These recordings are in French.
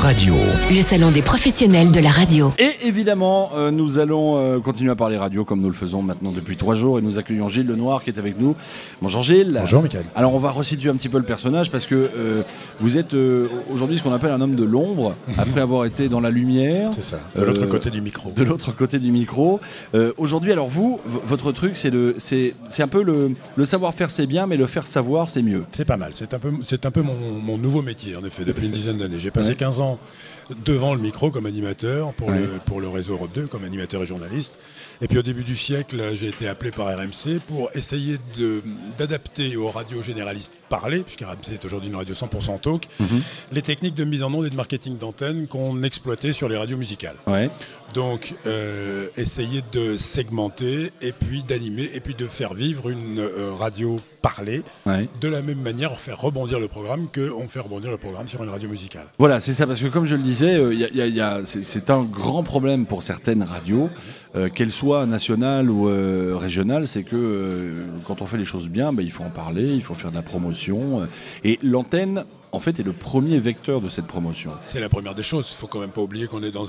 Radio. Le salon des professionnels de la radio. Et évidemment, nous allons continuer à parler radio comme nous le faisons maintenant depuis 3 jours et nous accueillons Gilles Lenoir qui est avec nous. Bonjour Gilles. Bonjour Michael. Alors on va resituer un petit peu le personnage parce que vous êtes aujourd'hui ce qu'on appelle un homme de l'ombre après avoir été dans la lumière. C'est ça, de l'autre côté du micro. De l'autre côté du micro. Aujourd'hui, alors vous, votre truc c'est un peu le savoir-faire c'est bien mais le faire savoir c'est mieux. C'est pas mal, c'est un peu mon nouveau métier en effet depuis une dizaine d'années. J'ai passé 15 ans devant le micro comme animateur pour le réseau Europe 2 comme animateur et journaliste. Et puis au début du siècle, j'ai été appelé par RMC pour essayer d'adapter aux radios généralistes parlées, puisque RMC est aujourd'hui une radio 100% talk, les techniques de mise en onde et de marketing d'antenne qu'on exploitait sur les radios musicales. Ouais. Donc essayer de segmenter et puis d'animer et puis de faire vivre une radio parlée de la même manière, faire rebondir le programme qu'on fait rebondir le programme sur une radio musicale. Voilà, c'est ça, parce que comme je le disais, c'est un grand problème pour certaines radios, qu'elles soient nationales ou régionales, c'est que quand on fait les choses bien, il faut en parler, il faut faire de la promotion, et l'antenne en fait, est le premier vecteur de cette promotion. C'est la première des choses. Il ne faut quand même pas oublier qu'on est dans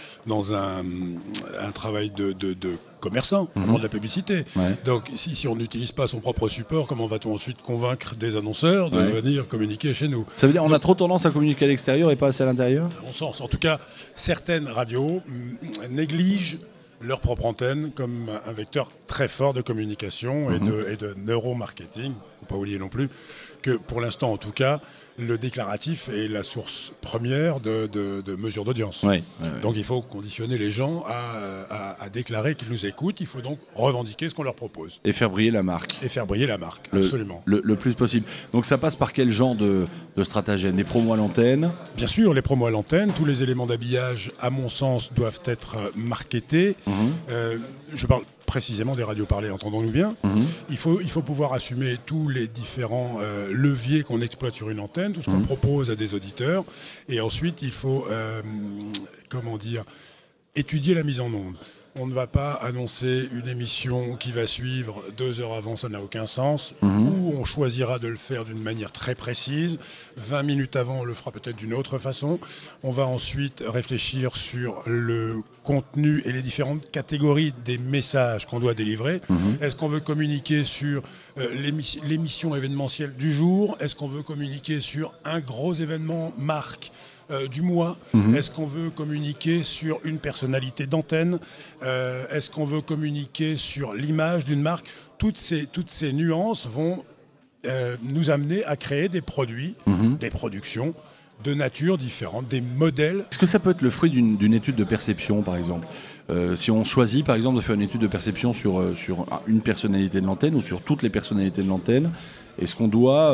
un travail de commerçant, de la publicité. Ouais. Donc, si on n'utilise pas son propre support, comment va-t-on ensuite convaincre des annonceurs de venir communiquer chez nous ? Ça veut dire qu'on a trop tendance à communiquer à l'extérieur et pas assez à l'intérieur ? À mon sens. En tout cas, certaines radios négligent leur propre antenne comme un vecteur très fort de communication et de neuromarketing. Il ne faut pas oublier non plus que pour l'instant, en tout cas, le déclaratif est la source première de mesures d'audience. Donc il faut conditionner les gens à déclarer qu'ils nous écoutent. Il faut donc revendiquer ce qu'on leur propose. Et faire briller la marque. Absolument. Le plus possible. Donc ça passe par quel genre de stratagème ? Les promos à l'antenne ? Bien sûr, les promos à l'antenne. Tous les éléments d'habillage, à mon sens, doivent être marketés. Je parle précisément des radios parlées, entendons-nous bien. Il faut pouvoir assumer tous les différents leviers qu'on exploite sur une antenne, tout ce qu'on propose à des auditeurs. Et ensuite, il faut, étudier la mise en onde. On ne va pas annoncer une émission qui va suivre 2 heures avant, ça n'a aucun sens. Ou on choisira de le faire d'une manière très précise. 20 minutes avant, on le fera peut-être d'une autre façon. On va ensuite réfléchir sur le contenu et les différentes catégories des messages qu'on doit délivrer. Est-ce qu'on veut communiquer sur l'émission événementielle du jour ? Est-ce qu'on veut communiquer sur un gros événement marque du mois ? Est-ce qu'on veut communiquer sur une personnalité d'antenne ? Est-ce qu'on veut communiquer sur l'image d'une marque ? Toutes ces nuances vont nous amener à créer des produits, des productions de nature différente, des modèles. Est-ce que ça peut être le fruit d'une étude de perception, par exemple ? Si on choisit, par exemple, de faire une étude de perception sur une personnalité de l'antenne ou sur toutes les personnalités de l'antenne, est-ce qu'on doit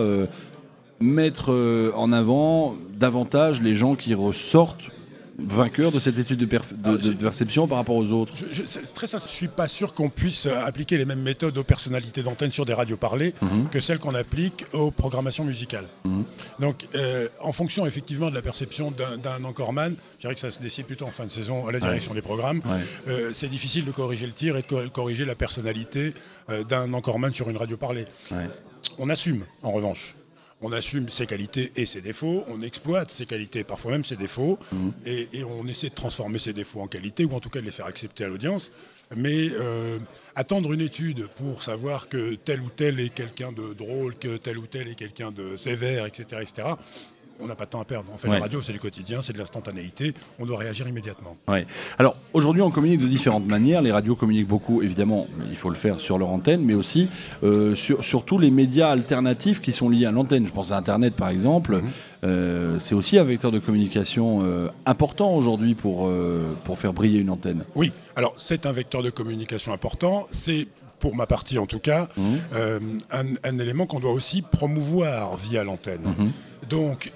mettre en avant davantage les gens qui ressortent vainqueurs de cette étude de perception par rapport aux autres ? Très sincèrement, je ne suis pas sûr qu'on puisse appliquer les mêmes méthodes aux personnalités d'antenne sur des radios parlées que celles qu'on applique aux programmations musicales. Donc, en fonction effectivement de la perception d'un anchorman, je dirais que ça se décide plutôt en fin de saison à la direction des programmes. C'est difficile de corriger le tir et de corriger la personnalité d'un anchorman sur une radio parlée. On assume, en revanche. On assume ses qualités et ses défauts, on exploite ses qualités et parfois même ses défauts, et on essaie de transformer ses défauts en qualité, ou en tout cas de les faire accepter à l'audience. Mais attendre une étude pour savoir que tel ou tel est quelqu'un de drôle, que tel ou tel est quelqu'un de sévère, etc., on n'a pas de temps à perdre. En fait, la radio, c'est du quotidien, c'est de l'instantanéité. On doit réagir immédiatement. Alors, aujourd'hui, on communique de différentes manières. Les radios communiquent beaucoup, évidemment, il faut le faire sur leur antenne, mais aussi sur tous les médias alternatifs qui sont liés à l'antenne. Je pense à Internet, par exemple. C'est aussi un vecteur de communication important aujourd'hui pour faire briller une antenne. Oui, alors c'est un vecteur de communication important. C'est, pour ma partie en tout cas, un élément qu'on doit aussi promouvoir via l'antenne. Donc,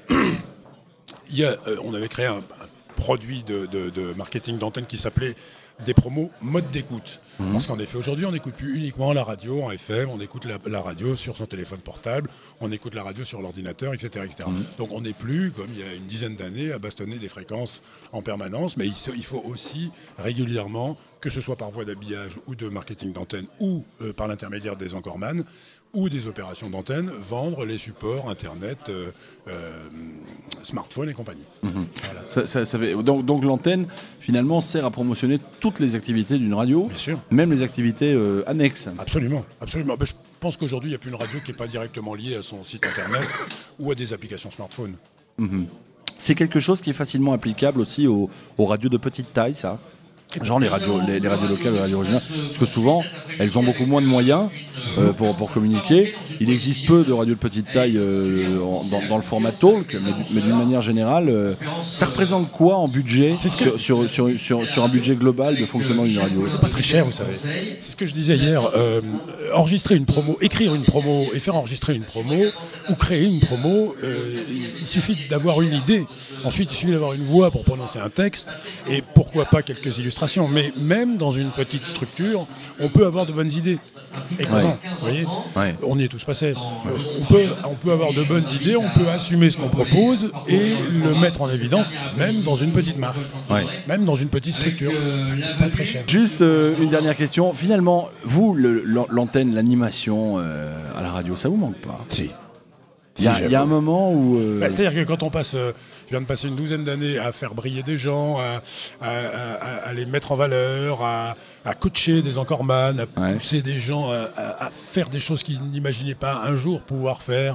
on avait créé un produit de marketing d'antenne qui s'appelait des promos mode d'écoute. Parce qu'en effet, aujourd'hui, on n'écoute plus uniquement la radio en FM, on écoute la radio sur son téléphone portable, on écoute la radio sur l'ordinateur, etc. Donc on n'est plus, comme il y a une dizaine d'années, à bastonner des fréquences en permanence, mais il faut aussi régulièrement, que ce soit par voie d'habillage ou de marketing d'antenne ou par l'intermédiaire des anchorman, ou des opérations d'antenne, vendre les supports Internet smartphone et compagnie. Voilà. Donc l'antenne, finalement, sert à promotionner toutes les activités d'une radio, bien sûr, même les activités annexes. Absolument. Ben, je pense qu'aujourd'hui, il n'y a plus une radio qui n'est pas directement liée à son site internet ou à des applications smartphone. C'est quelque chose qui est facilement applicable aussi aux radios de petite taille, ça. Genre les radios locales, les radios régionales, parce que souvent elles ont beaucoup moins de moyens pour communiquer. Il existe peu de radios de petite taille dans le format talk, mais d'une manière générale, ça représente quoi en budget sur un budget global de fonctionnement d'une radio? C'est pas très cher, vous savez. C'est ce que je disais hier. Enregistrer une promo, écrire une promo et faire enregistrer une promo ou créer une promo, il suffit d'avoir une idée. Ensuite, il suffit d'avoir une voix pour prononcer un texte et pourquoi pas quelques illustrations. Mais même dans une petite structure, on peut avoir de bonnes idées. Et comment, vous voyez, on y est tous passés. On peut avoir de bonnes idées, on peut assumer ce qu'on propose et le mettre en évidence, même dans une petite marque, même dans une petite structure. Ça coûte pas très cher. Juste une dernière question. Finalement, vous, l'antenne, l'animation à la radio, ça vous manque pas? Si. Il y a un moment où... C'est-à-dire que quand on passe, je viens de passer une douzaine d'années à faire briller des gens, à les mettre en valeur, à coacher des encorman, à pousser des gens à faire des choses qu'ils n'imaginaient pas un jour pouvoir faire.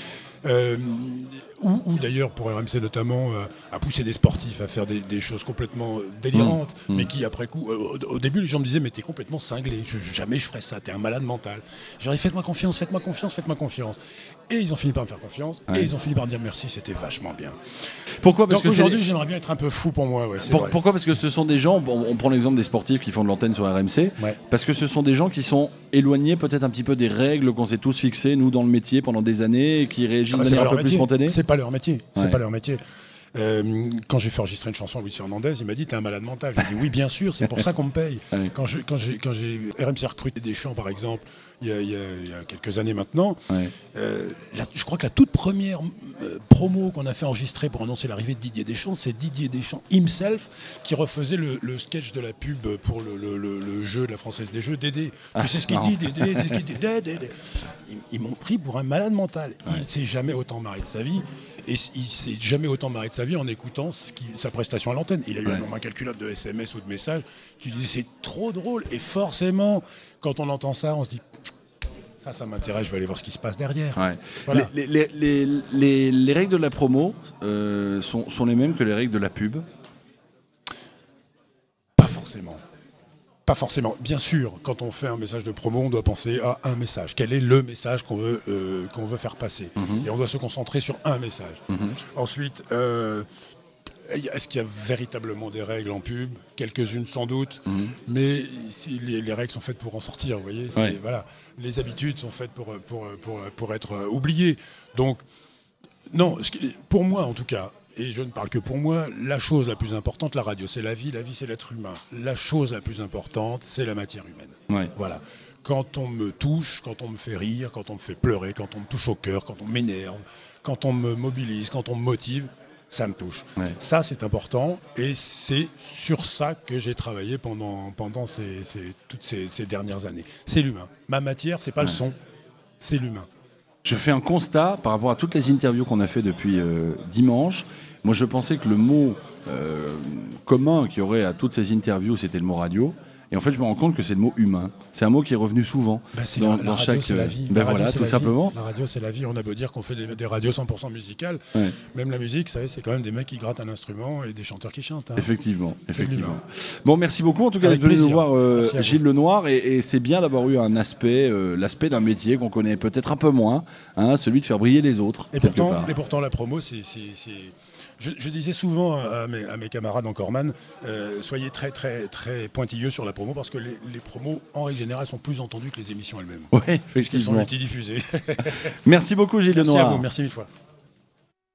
Ou d'ailleurs pour RMC notamment à pousser des sportifs à faire des choses complètement délirantes, mais qui après coup, au début les gens me disaient mais t'es complètement cinglé, jamais je ferais ça, t'es un malade mental. J'aurais faites-moi confiance. Et ils ont fini par me faire confiance, et ils ont fini par me dire merci, c'était vachement bien. Pourquoi? Parce que aujourd'hui j'aimerais bien être un peu fou pour moi. Pourquoi? Parce que ce sont des gens, on prend l'exemple des sportifs qui font de l'antenne sur RMC, parce que ce sont des gens qui sont éloignés peut-être un petit peu des règles qu'on s'est tous fixées, nous dans le métier pendant des années, et qui réagissent de manière un peu plus spontanée. C'est pas leur métier. C'est pas leur métier. Quand j'ai fait enregistrer une chanson à Luis Fernandez, il m'a dit t'es un malade mental. J'ai dit oui bien sûr, c'est pour ça qu'on me paye. Quand j'ai RMC recruté Deschamps par exemple, il y a quelques années maintenant, je crois que la toute première promo qu'on a fait enregistrer pour annoncer l'arrivée de Didier Deschamps, c'est Didier Deschamps himself qui refaisait le sketch de la pub pour le jeu de la Française des Jeux, Dédé. Tu sais ce qu'il dit, Dédé. Ils m'ont pris pour un malade mental. Il s'est jamais autant marré de sa vie. Et il s'est jamais autant marré de sa vie en écoutant sa prestation à l'antenne. Il a eu un nombre incalculable de SMS ou de messages qui lui disaient c'est trop drôle. Et forcément, quand on entend ça, on se dit ça m'intéresse, je vais aller voir ce qui se passe derrière. Voilà. Les règles de la promo sont les mêmes que les règles de la pub? Pas forcément. Pas forcément. Bien sûr, quand on fait un message de promo, on doit penser à un message. Quel est le message qu'on veut faire passer? Et on doit se concentrer sur un message. Ensuite, est-ce qu'il y a véritablement des règles en pub? Quelques-unes sans doute, mais les règles sont faites pour en sortir. Vous voyez, voilà. Les habitudes sont faites pour être oubliées. Donc, non, pour moi en tout cas, et je ne parle que pour moi, la chose la plus importante, la radio, c'est la vie c'est l'être humain. La chose la plus importante, c'est la matière humaine. Voilà. Quand on me touche, quand on me fait rire, quand on me fait pleurer, quand on me touche au cœur, quand on m'énerve, quand on me mobilise, quand on me motive, ça me touche. Ça, c'est important, et c'est sur ça que j'ai travaillé pendant toutes ces dernières années. C'est l'humain. Ma matière, c'est pas le son, c'est l'humain. Je fais un constat par rapport à toutes les interviews qu'on a fait depuis dimanche. Moi, je pensais que le mot commun qu'il y aurait à toutes ces interviews, c'était le mot radio. Et en fait, je me rends compte que c'est le mot humain. C'est un mot qui est revenu souvent dans chaque... c'est la vie. Voilà, tout simplement. La radio, c'est la vie. On a beau dire qu'on fait des radios 100% musicales. Même la musique, c'est quand même des mecs qui grattent un instrument et des chanteurs qui chantent. Effectivement. Bon, merci beaucoup. En tout cas, d'être venu nous voir, Gilles Lenoir. Et c'est bien d'avoir eu un aspect, l'aspect d'un métier qu'on connaît peut-être un peu moins, celui de faire briller les autres. Et pourtant, la promo, c'est... Je disais souvent à mes camarades encorman, soyez très très très pointilleux sur la promo parce que les promos en règle générale sont plus entendues que les émissions elles-mêmes. Oui, effectivement. Elles sont multidiffusées. Merci beaucoup Gilles Lenoir. Merci à vous, merci mille fois.